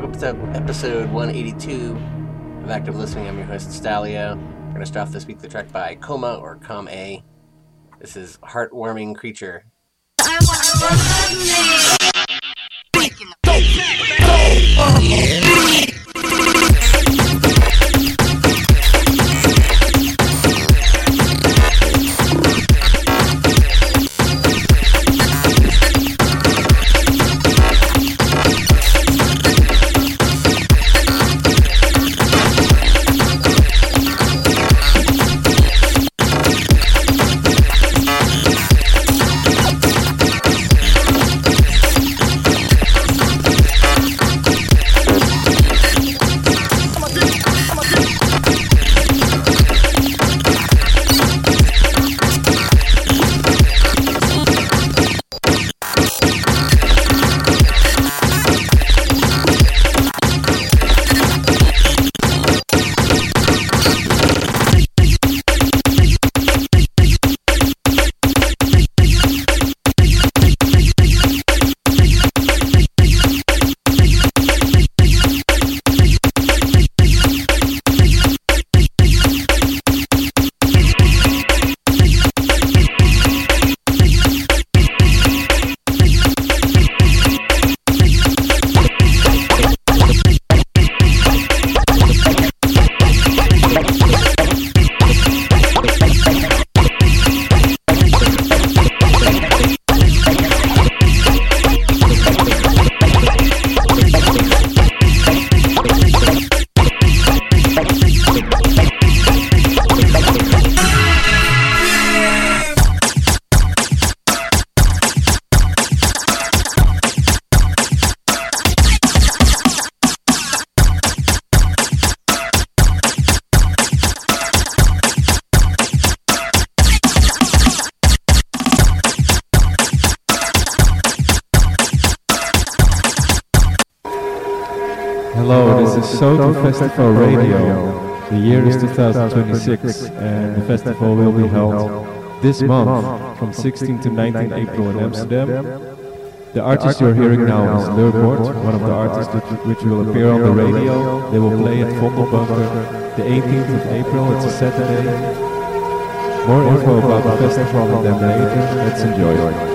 welcome to episode 182 of Active Listening. I'm your host, Stalio. We're going to start off this week the track by Coma or Com-A. This is Heartwarming Creature. Hello, this is Soto Festival Radio. The year is 2026 and the festival will be held this month from 16 to 19 April in Amsterdam. The artist you're hearing now is Leurboord, one of the artists which will appear on the radio. They will play at Vondelbunker the 18th of April, it's a Saturday. More info about the festival and them later, let's enjoy.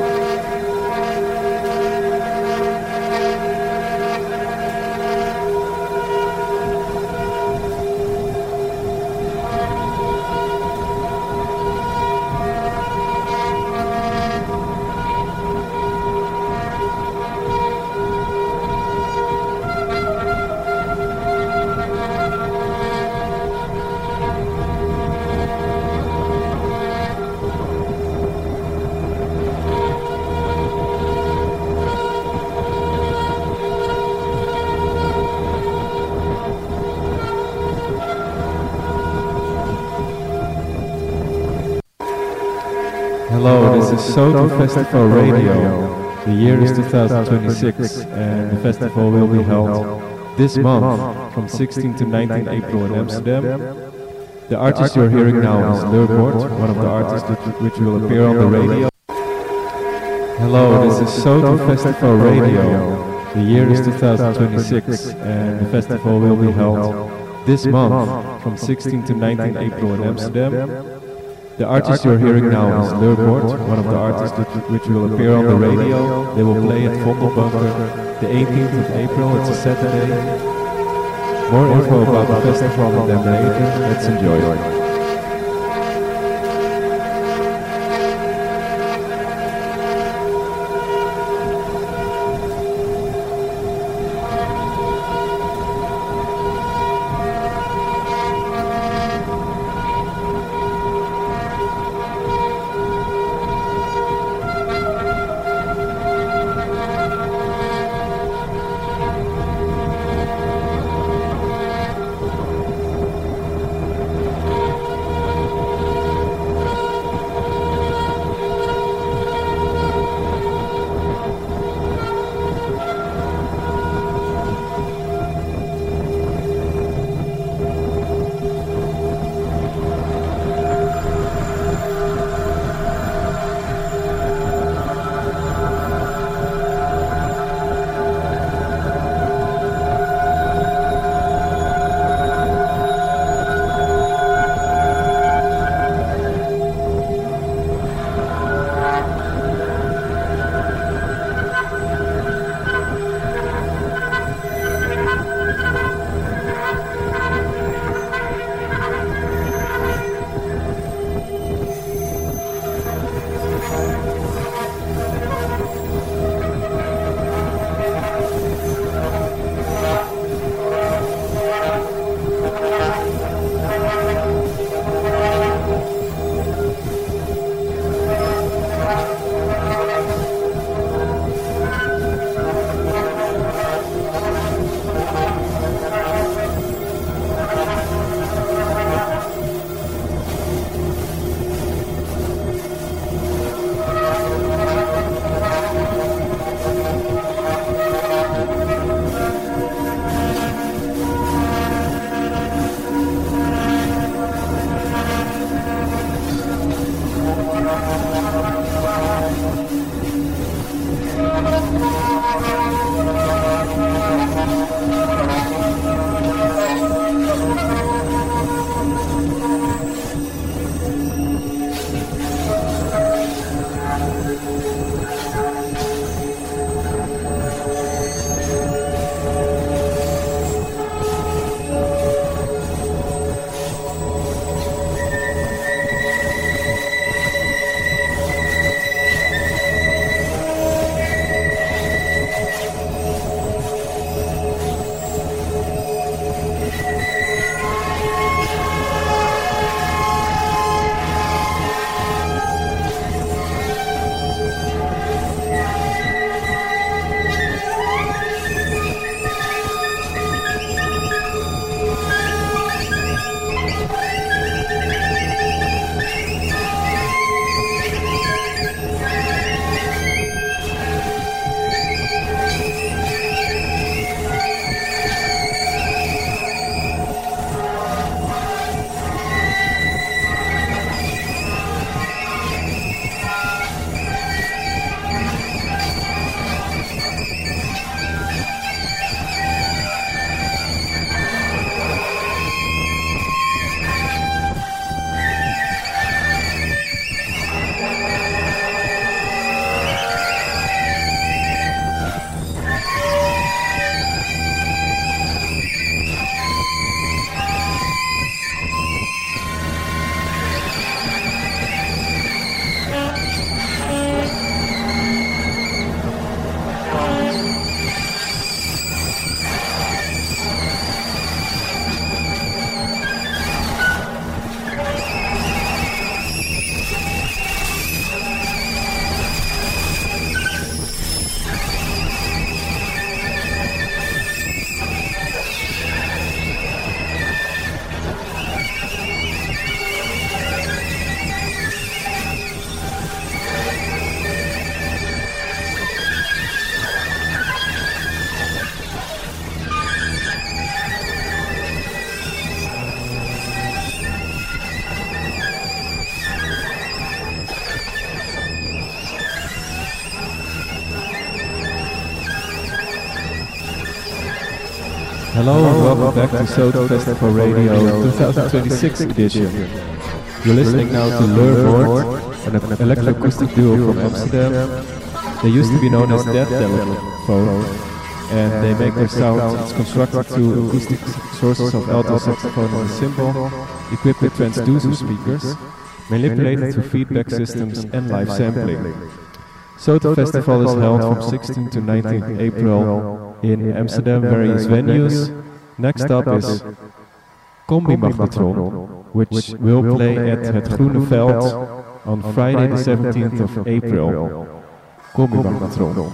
Hello, this is Soto Festival Radio. The year is 2026 and the festival will be held this month from 16 to 19 April in Amsterdam. The artist you're hearing now is Leurboord, one of the artists which will appear on the radio. Hello, this is Soto Festival Radio. The year is 2026 and the festival will be held this month from 16 to 19 April in Amsterdam. The artist you're hearing now is Leurboord, one of the artists which will appear on the radio. They will play at Vondelbunker the 18th of April, it's a Saturday. More info about the festival and them later, let's enjoy. Hello and welcome back to Soto Festival Radio 2026 edition. You're listening now to Leurvoort, an electroacoustic duo from Amsterdam. They used to be known as Dead Telephone, and they make their sound. It's constructed to acoustic sources of alto saxophone and a cymbal, equipped with transducer speakers, manipulated through feedback systems and live sampling. Soto Festival is held from 16 to 19 April in Amsterdam, various venues. Next up is Combi Magnetron, which will play at Het Groene Veld on Friday the 17th of April. Combi Magnetron.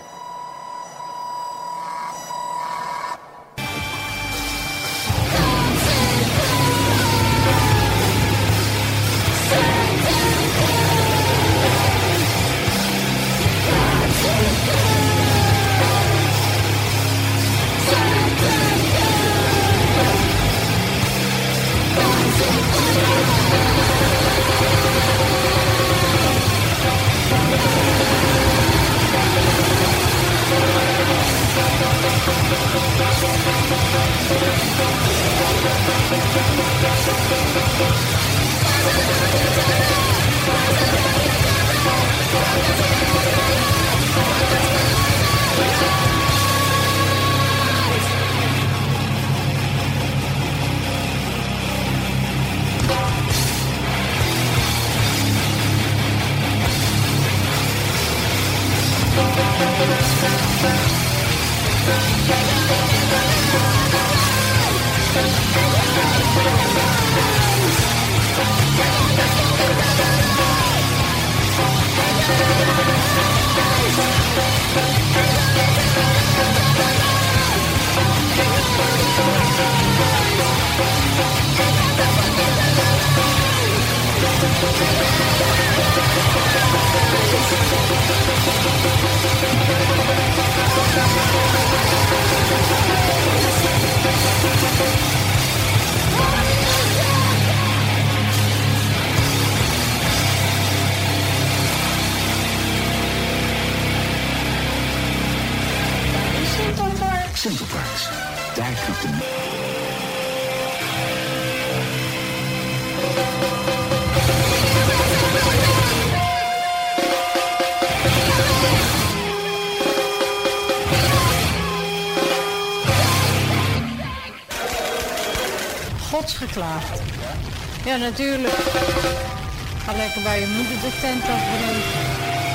Centerparks. Daar klinkt de... Godsgeklaagd. Ja, natuurlijk. Ga lekker bij je moeder de tent afbreken.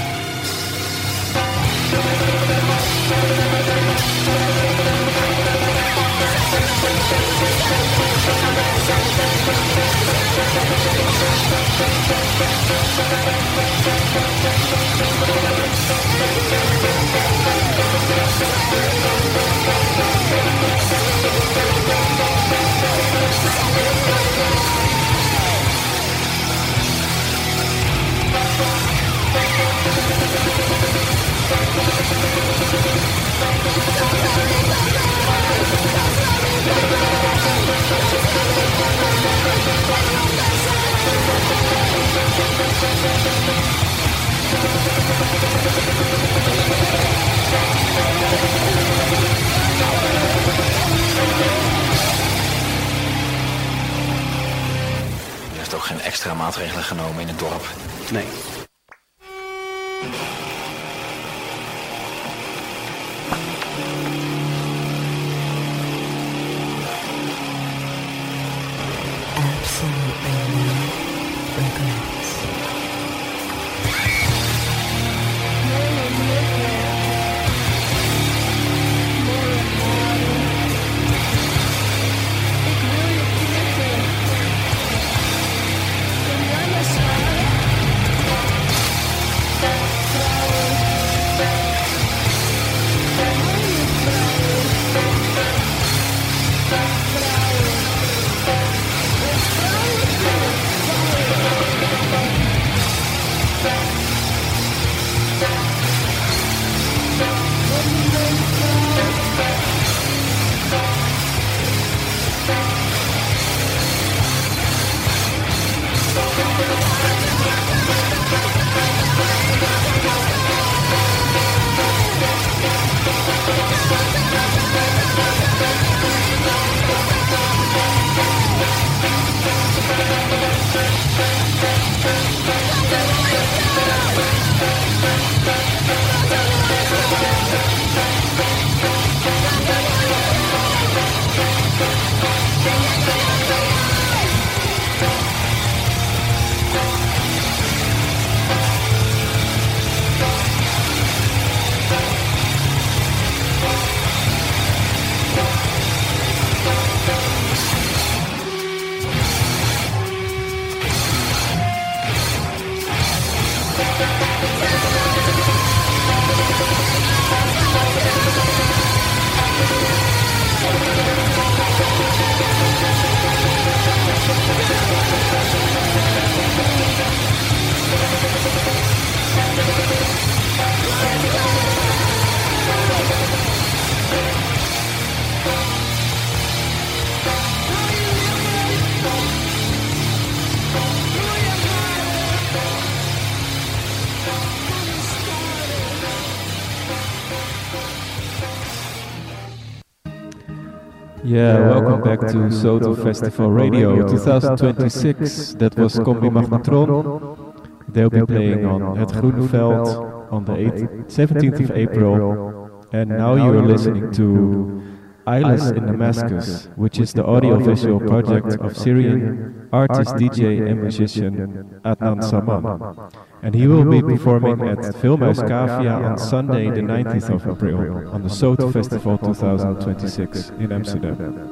Er heeft ook geen extra maatregelen genomen in het dorp. Nee. Absolutely no regrets. Yeah, welcome back to Soto Festival Radio 2026. That was Combi Magnetron. They'll be playing on Het Groene Veld on the 17th of April. And now you're listening to Eyeless in Damascus, which is the audiovisual project of Syrian artist, DJ and musician Adnan Saman. And he will be performing at Filmhuis Cavia on Sunday the 19th of April on the Soto Festival 2026 in Amsterdam.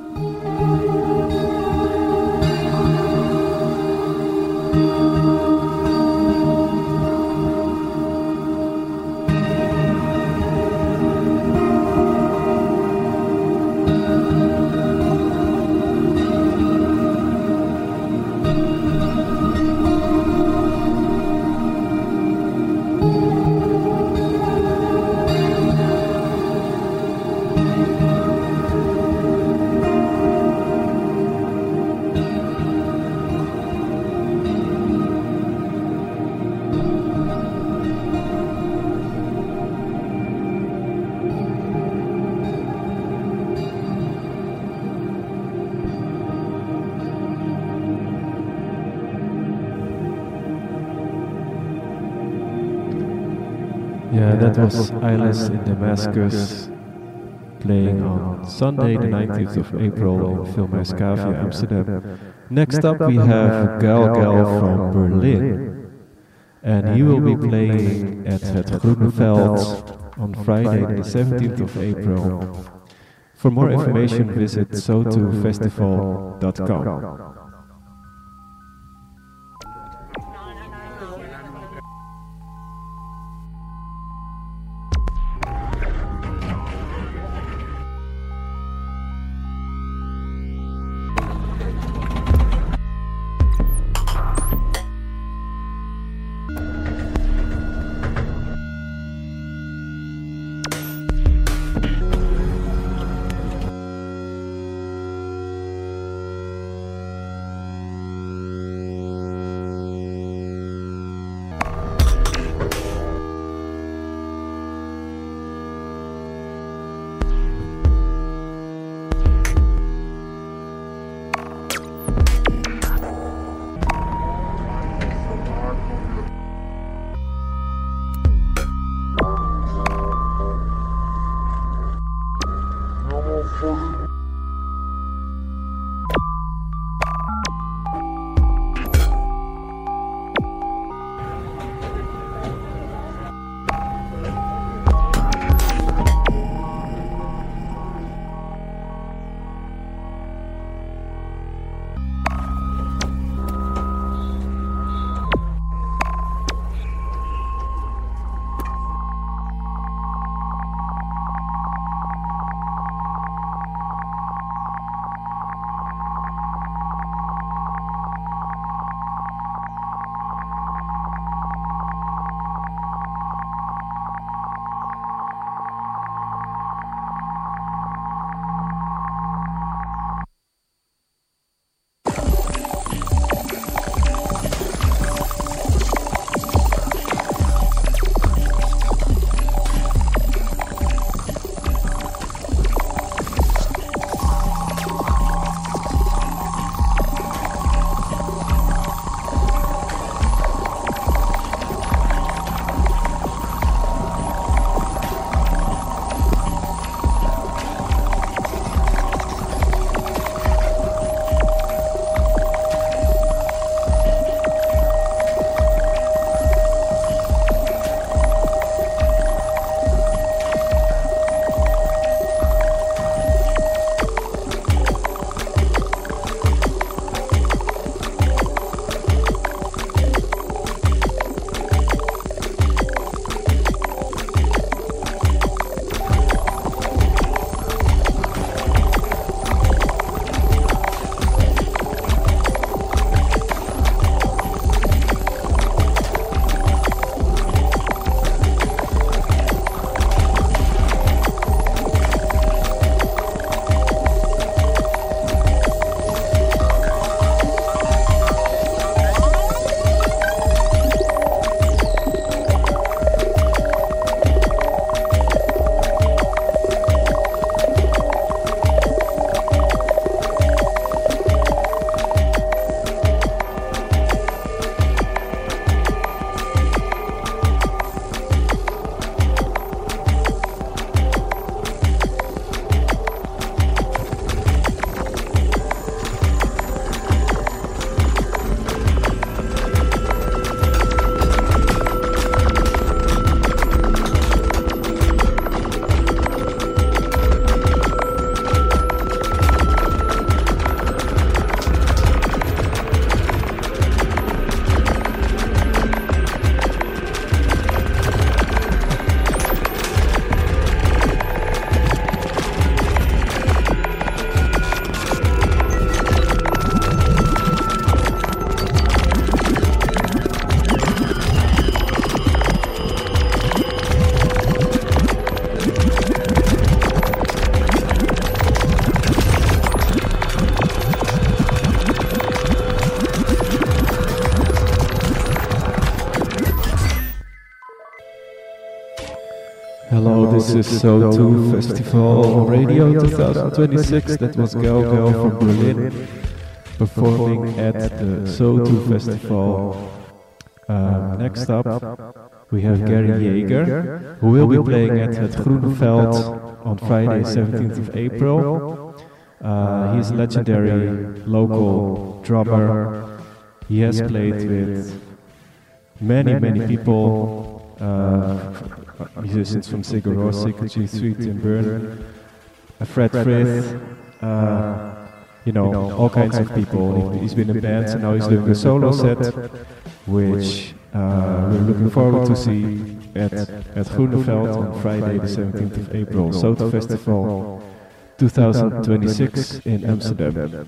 Yeah, that was Eyeless in Damascus, playing on Sunday the 19th of April in Filmhuis Cavia, Amsterdam. Next up we have Gal Gal from Berlin, and he will be playing at Het Groene Veld on Friday the 17th of April. For more information visit sotofestival.com. Hello, this is So2 Festival Radio 2026. That was Go from Berlin performing at the So2 Festival. Next up, we have Gary Jaeger, who will be playing at Het Groeneveld on Friday, 17th of April. He is a legendary local drummer. He has played with many people, musicians from Sigur Rós, G Street in Bern, Fred Frith, all kinds of people. He's been in bands and now he's doing a solo set, which we're looking forward to see at Groeneveld on Friday the 17th of April, So2 Festival 2026 in Amsterdam.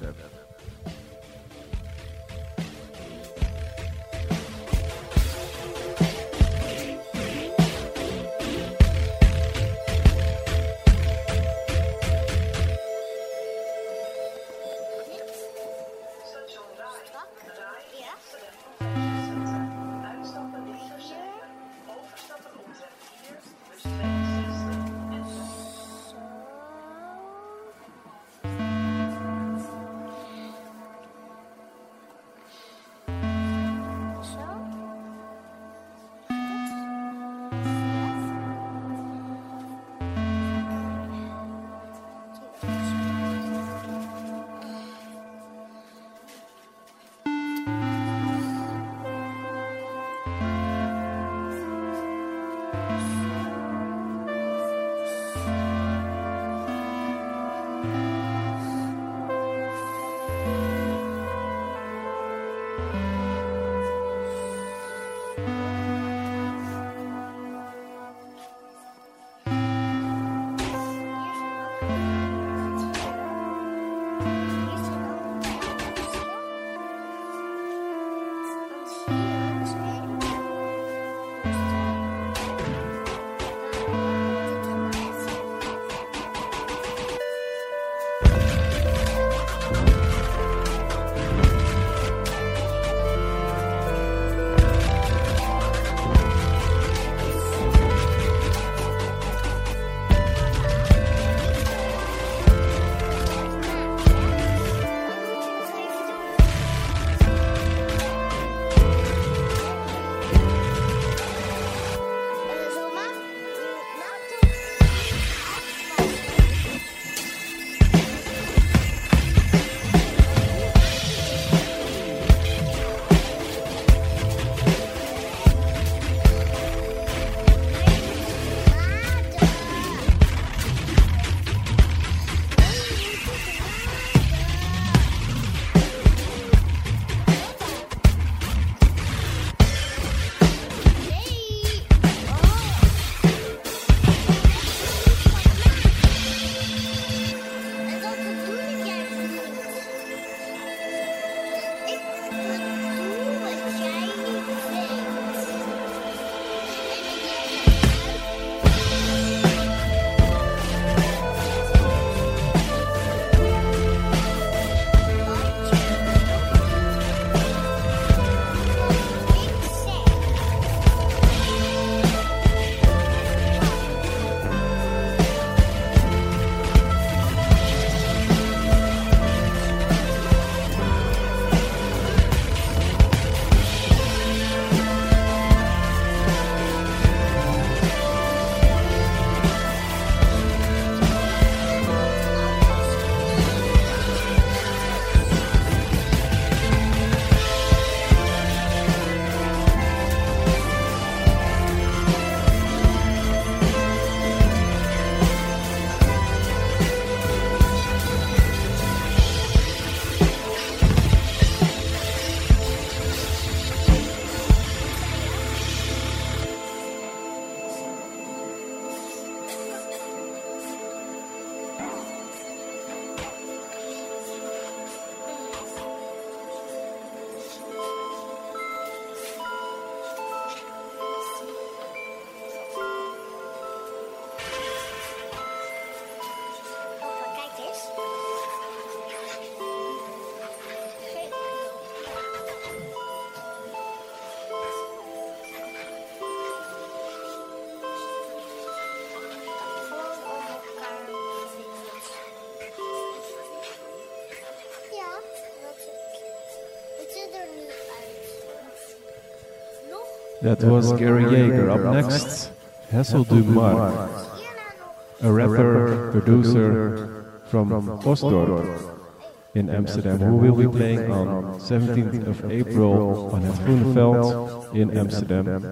That was Gary Yeager. Up next, Hessel Dumar, a rapper, producer from Osdorp in Amsterdam, who will be playing on 17th of April on het Groeneveld in Amsterdam.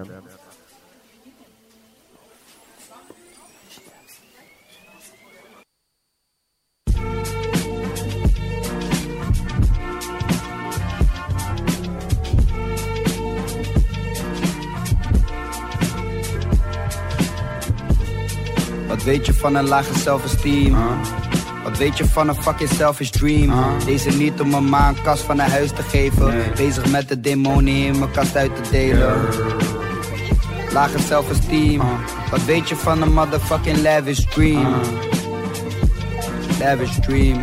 Wat weet je van een lage self-esteem? Wat weet je van een fucking selfish dream? Deze niet om een een kast van een huis te geven. Bezig met de demonie in mijn kast uit te delen. Lage self-esteem. Wat weet je van een motherfucking lavish dream? Lavish dream.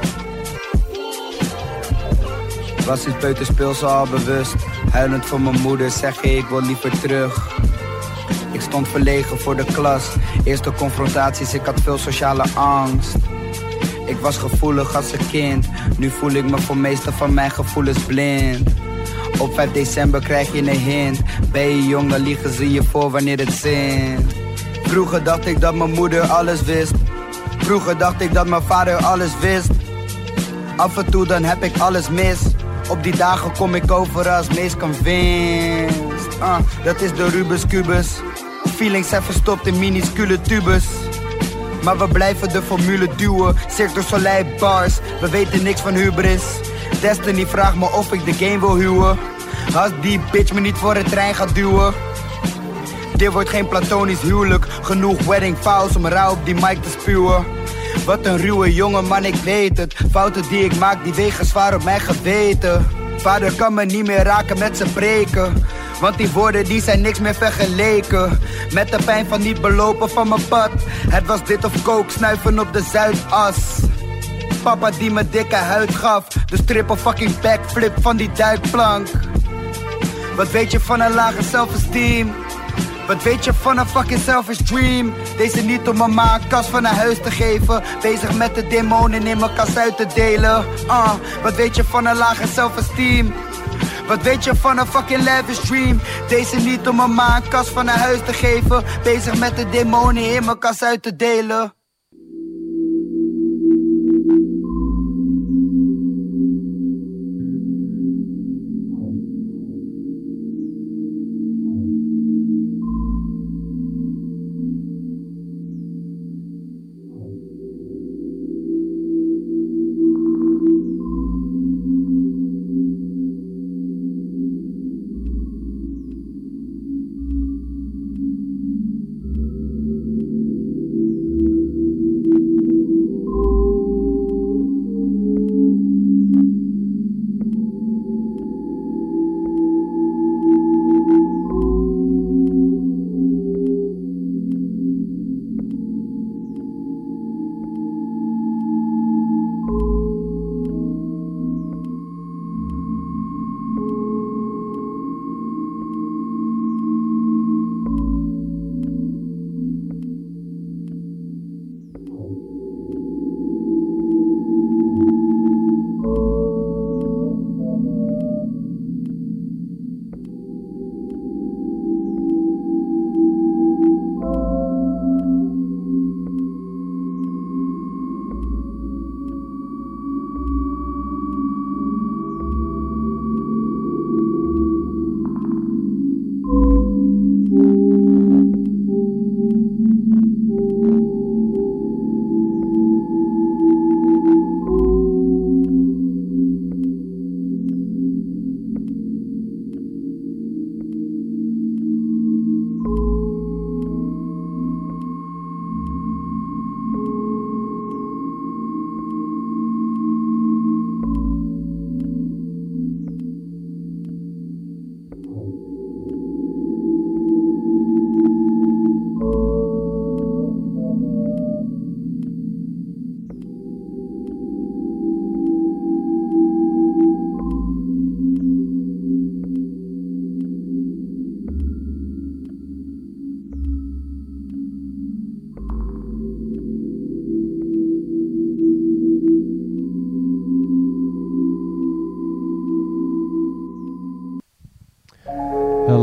Was sinds peuterspeelse al bewust. Huilend voor mijn moeder zeg ik wil liever terug. Ik stond verlegen voor de klas. Eerste confrontaties, ik had veel sociale angst. Ik was gevoelig als een kind. Nu voel ik me voor meeste van mijn gevoelens blind. Op 5 december krijg je een hint. Ben je jong, dan liegen ze je voor wanneer het zint. Vroeger dacht ik dat mijn moeder alles wist. Vroeger dacht ik dat mijn vader alles wist. Af en toe dan heb ik alles mis. Op die dagen kom ik over als meest convinced. Dat is de Rubik's Kubus. Feelings zijn verstopt in minuscule tubes. Maar we blijven de formule duwen. Cirque du Soleil bars, we weten niks van hubris. Destiny vraagt me of ik de game wil huwen. Als die bitch me niet voor het trein gaat duwen. Dit wordt geen platonisch huwelijk. Genoeg wedding vows om rauw op die mic te spuwen. Wat een ruwe jongen, man, ik weet het. Fouten die ik maak, die wegen zwaar op mijn geweten. Vader kan me niet meer raken met zijn preken. Want die woorden die zijn niks meer vergeleken. Met de pijn van niet belopen van mijn pad. Het was dit of coke, snuiven op de Zuidas. Papa die me dikke huid gaf. Dus triple fucking backflip van die duikplank. Wat weet je van een lage self-esteem? Wat weet je van een fucking selfish dream? Deze niet om mama een kast van een huis te geven. Bezig met de demonen in mijn kast uit te delen. Wat weet je van een lage self-esteem? Wat weet je van een fucking lavish dream? Deze niet om mama een kast van een huis te geven. Bezig met de demonen in mijn kast uit te delen.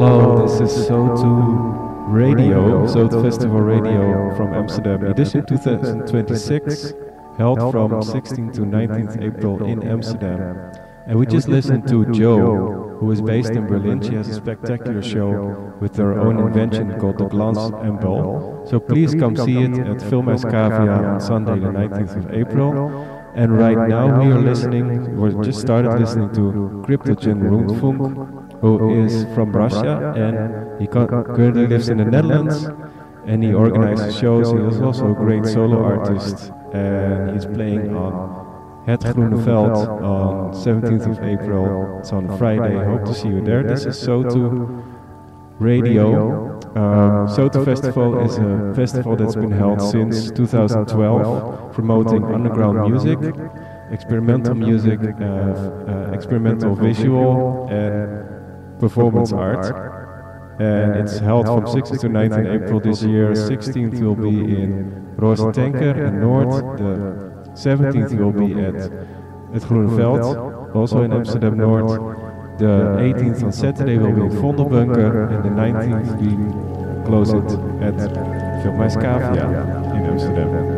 Hello, this is SO2 Radio, SO2 Festival Radio from Amsterdam, edition 2026, held from 16th to 19th April in Amsterdam. And we just listened to Jo, who is based in Berlin. She has a spectacular show with her own invention called the Glans and Bal. So please come see it at Film Escavia on Sunday the 19th of April. And right now we just started listening to Cryptogen Rundfunk, who is from Russia, and he currently lives in the Netherlands, and he organizes shows. He is also a great solo artist, and he's playing on Het Groene Veld on 17th of April. It's on Friday. Hope to see you there. This is SO2 Radio. SO2 Festival is a festival that's been held since 2012, promoting underground music, experimental music, experimental visual, and performance art. And it's held from 16th to 19th April this year. 16th will be in Roze Tanker in Noord. The 17th will be at Het Groene Veld, also in Amsterdam Noord. The 18th on Saturday will be in Vondelbunker, and the 19th we close it at Film Escavia in Amsterdam.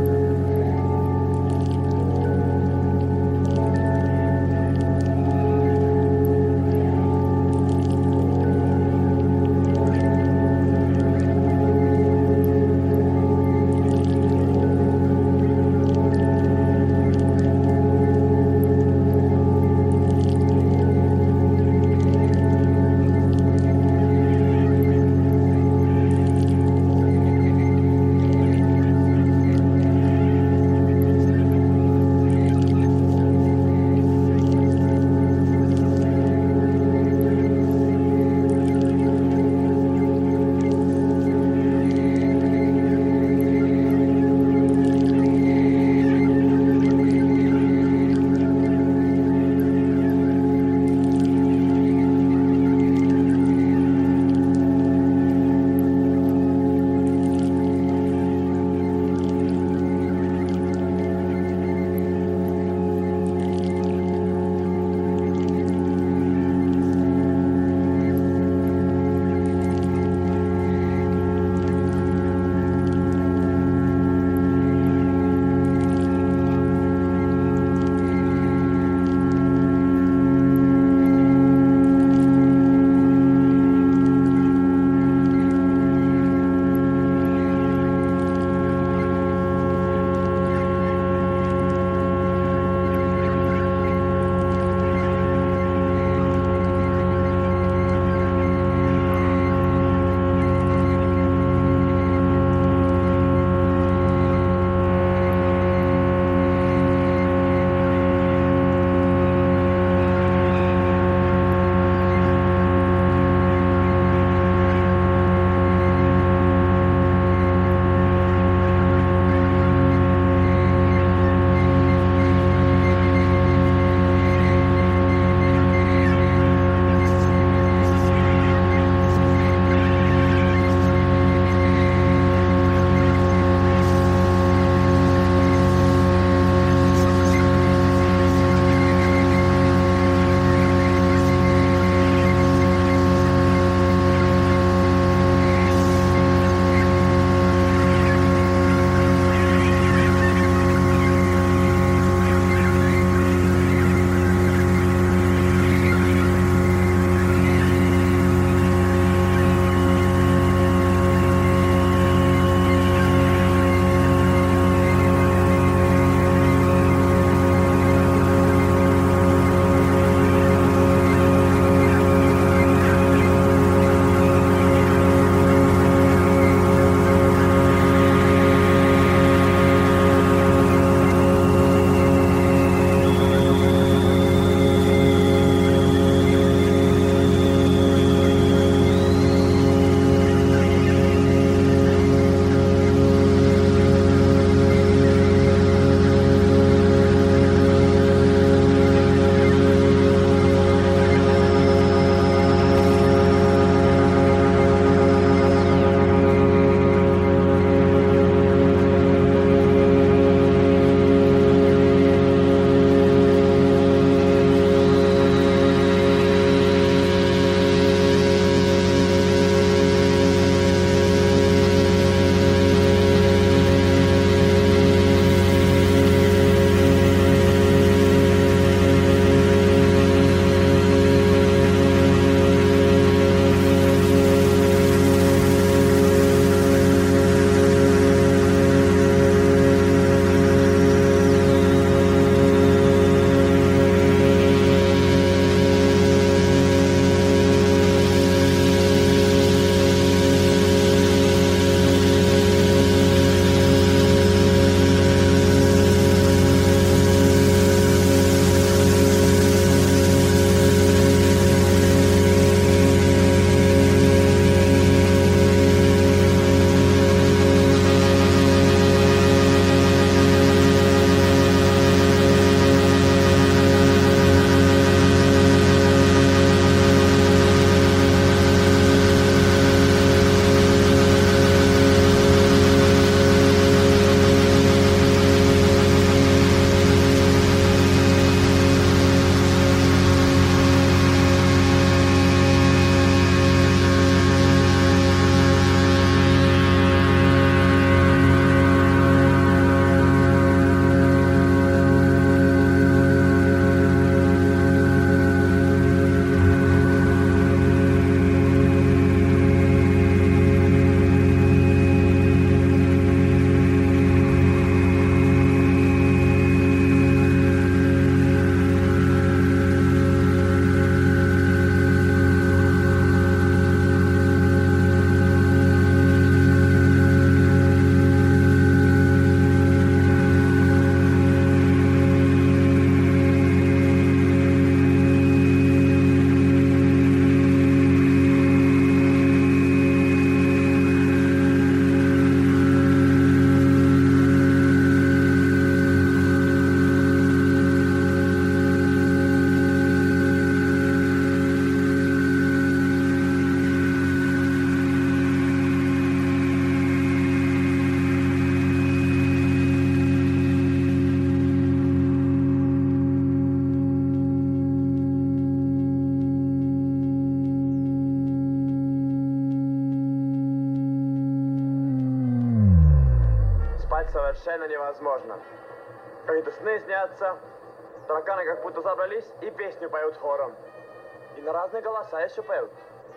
понять совершенно невозможно. Какие-то сны снятся, тараканы как будто собрались и песню поют хором. И на разные голоса еще поют.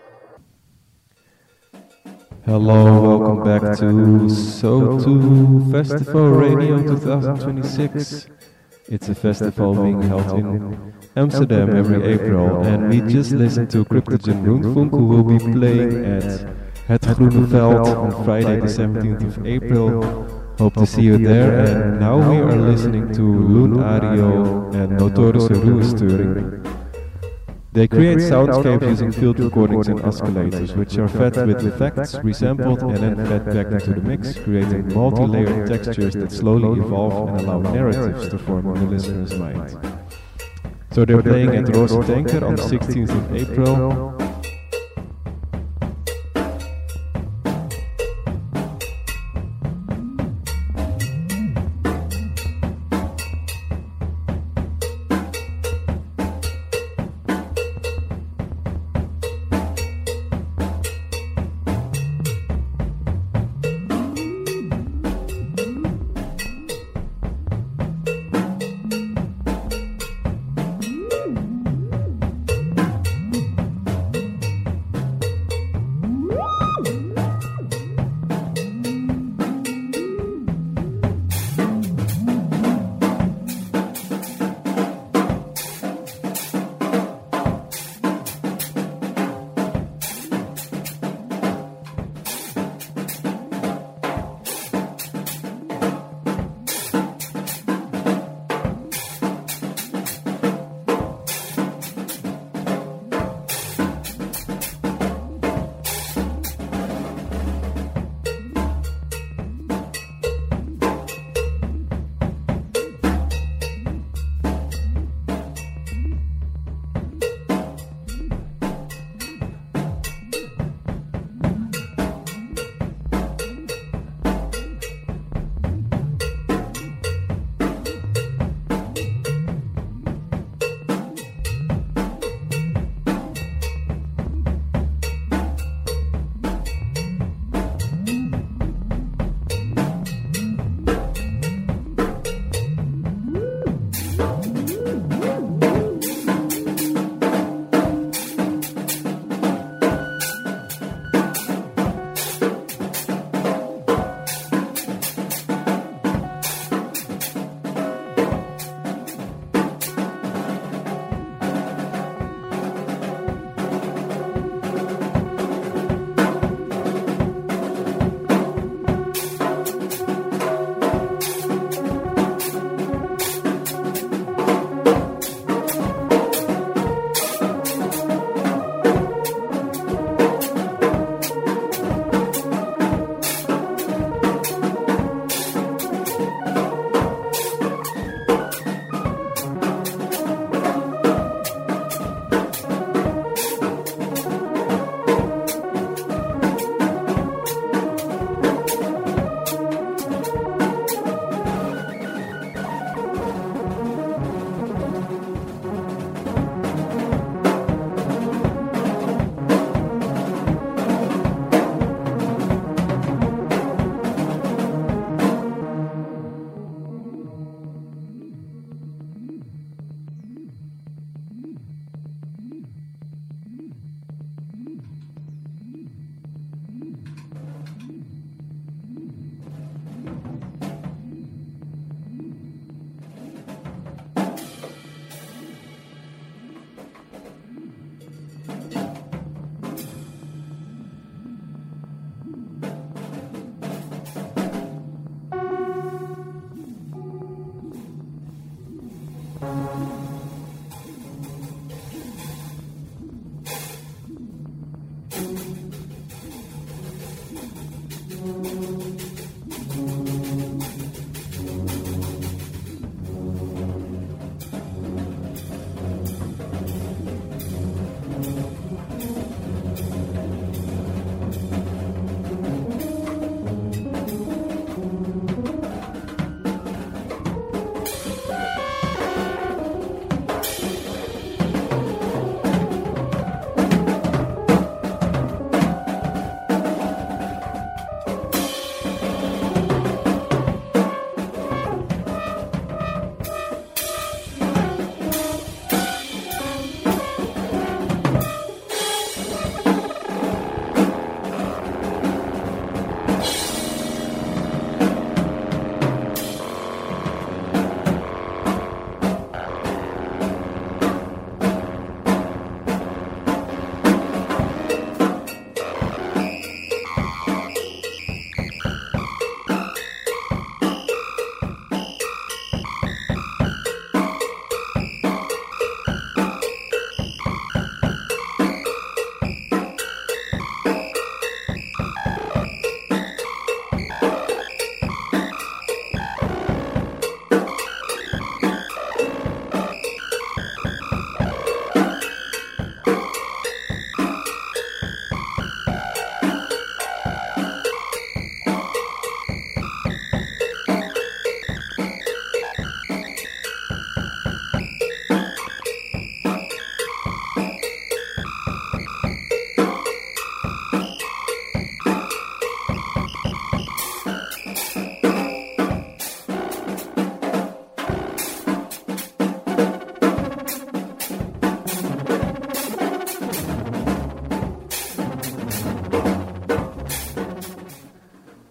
Hello, welcome back to So2 Festival Radio 2026. It's a festival being held in Amsterdam every April, and we just listened to Cryptogen Rundfunk, who will be playing at Het Groene Veld on Friday the 17th of April. Hope to see you there. And now we are listening to Loon Ario and Notorische Ruhestoring. They create soundscapes using field recordings and oscillators, which are fed with effects, resampled and then fed back into the mix, creating multi-layered textures that slowly evolve and allow narratives to form in the listener's mind. So they're playing at Roze Tanker on the 16th of April.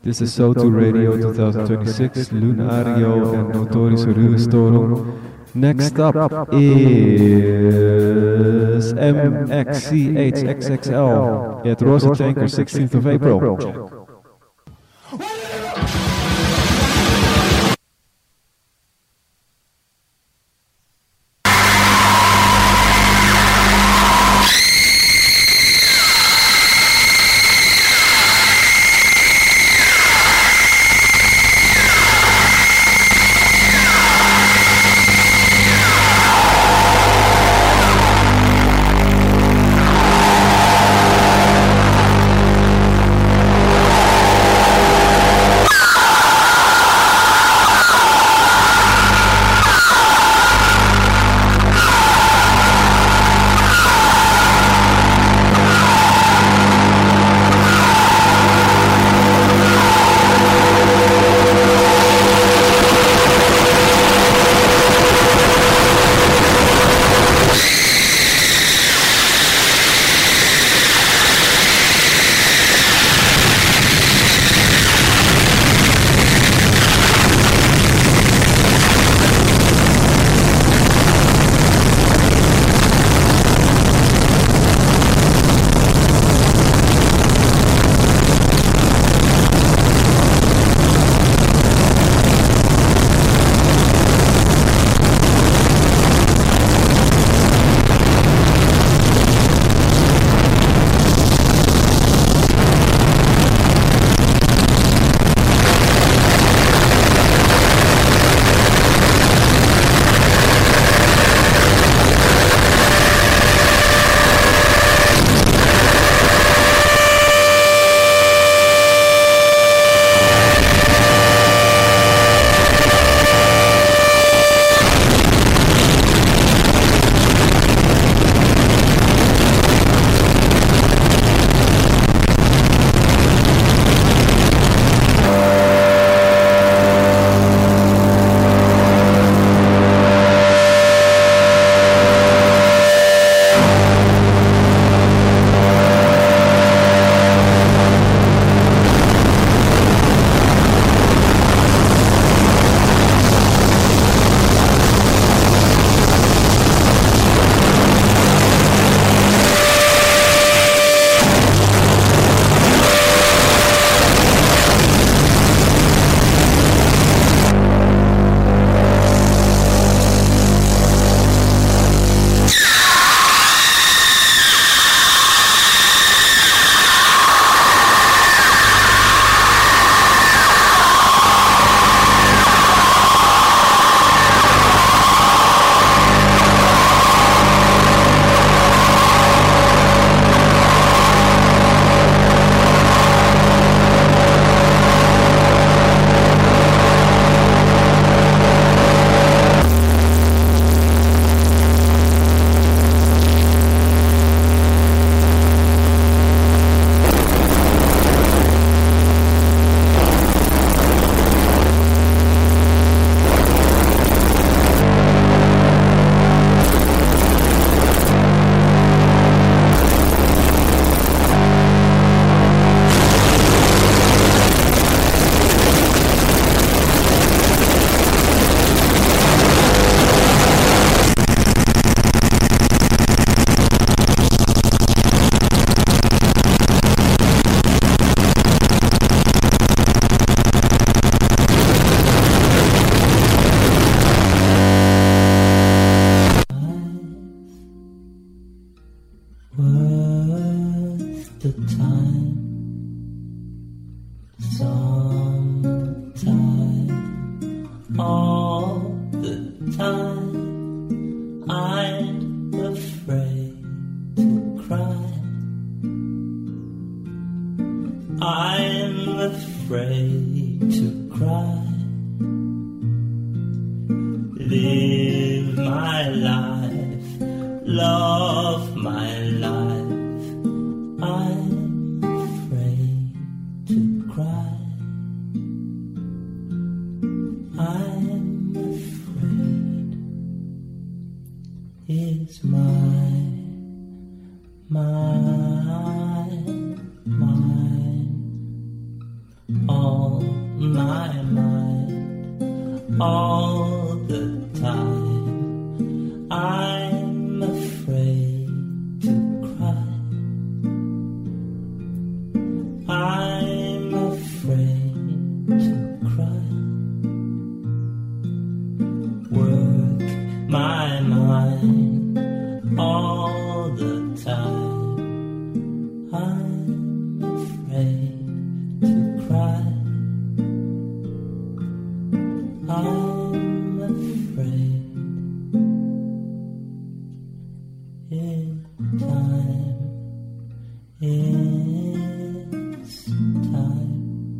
This is SoTo Radio 2026, Lunario en Notorische Ruhestorm. Next up is MXCHXXL at Rosa Tanker, 16th of April. All all the time. I'm afraid to cry. I'm afraid to cry. Work my mind all the time. I'm afraid to cry. I'm afraid. It's time. It's time.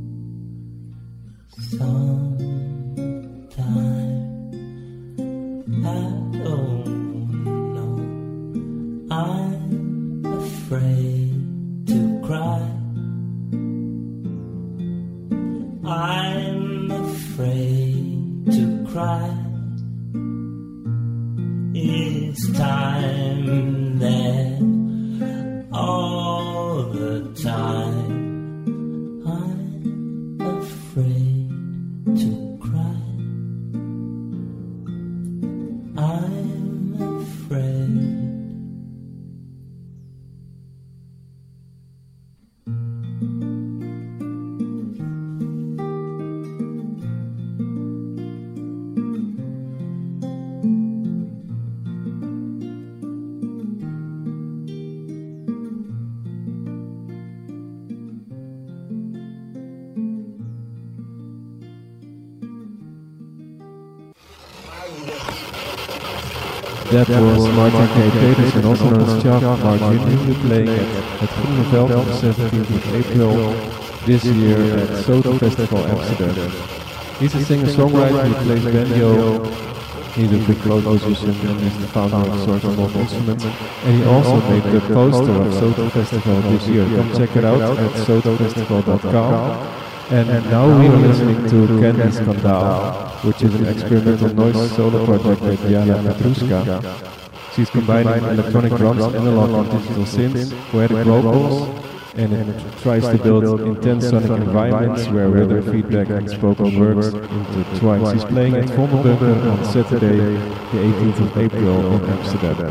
Sometime. I don't know. I'm afraid to cry. I'm afraid to cry. It's time that all the time I'm afraid to cry. I'm afraid. That was Martin K. Petersen, also known as Chuck Martin, who will be playing at Groeneveld on the 17th of April this year at Soto Festival Amsterdam. He's a singer-songwriter, he plays banjo, he's a big folk musician and he's the founder of Source of All Instruments. And he also made the poster of Soto Festival this year. Come check it out at sotofestival.com. And now we are listening to Candy Skandal, which is an experimental noise solo project by Diana Petruska. She's combining electronic drums, analog and digital synths, poetic vocals, and it tries to build intense sonic environments where rhythm, feedback and spoken words intertwine. She's playing at Vondelbunker on Saturday, the 18th of April in Amsterdam.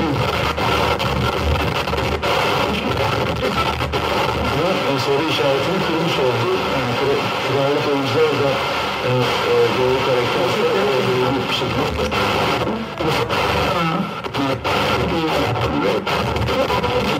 Soru işaretini kırmış oldu. Yani kiralık oyuncular da doğru karakterse büyük bir şekilde.